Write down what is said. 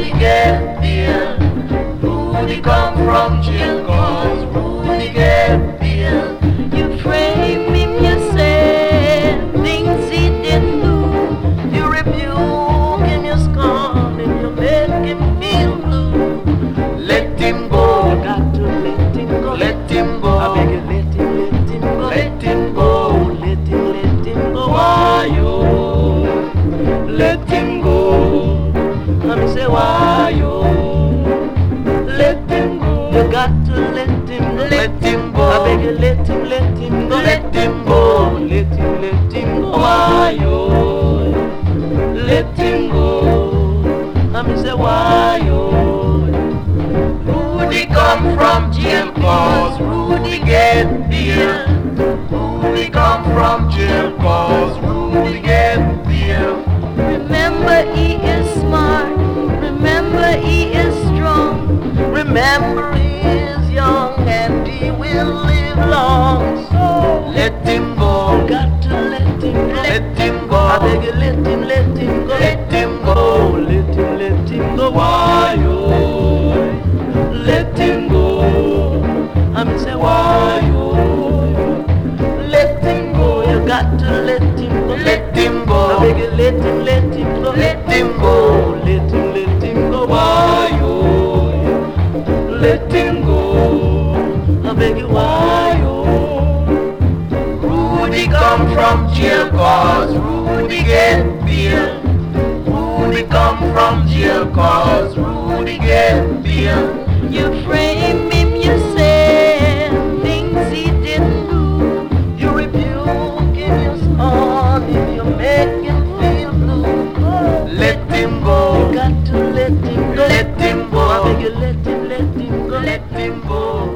Rudy get beer. Rudy come from jail cause Rudy get beer. You frame him, you say things he didn't do. You rebuke him, you scorn him, you make him feel blue. Let him go. You got to let him go. Let him go. I beg you, let him go. Let him go. Let him go. Why you? Let him go. I say why you? Let him go. You got to let him go. Let him go. I beg you, let him go. Let him go. Let him go. Why you? Let him go. I say why you? Rudy come from jail cause Rudy get beer. Rudy come from jail cause Rudy get beer. Remember he is smart. Remember he is strong. Remember he is young and he will live long. So Let him go. you got to let him go. Let him go. I beg you, let him go. Let him go. Let him go. Why you? Let him go. I say why you? Let him go. You got to let him go. Let him I go. beg you, let him go. Let him go. Let him go. Why you? Let him go. I beg you, why you? Rudy come from jail cause Rudy get beer. Rudy come from jail cause Rudy get beer. You frame him, you say things he didn't do. You rebuke him, you scorn him, you make him feel blue. Let him go. You got to let him go. Let him go. I beg you, let him go. Let him go.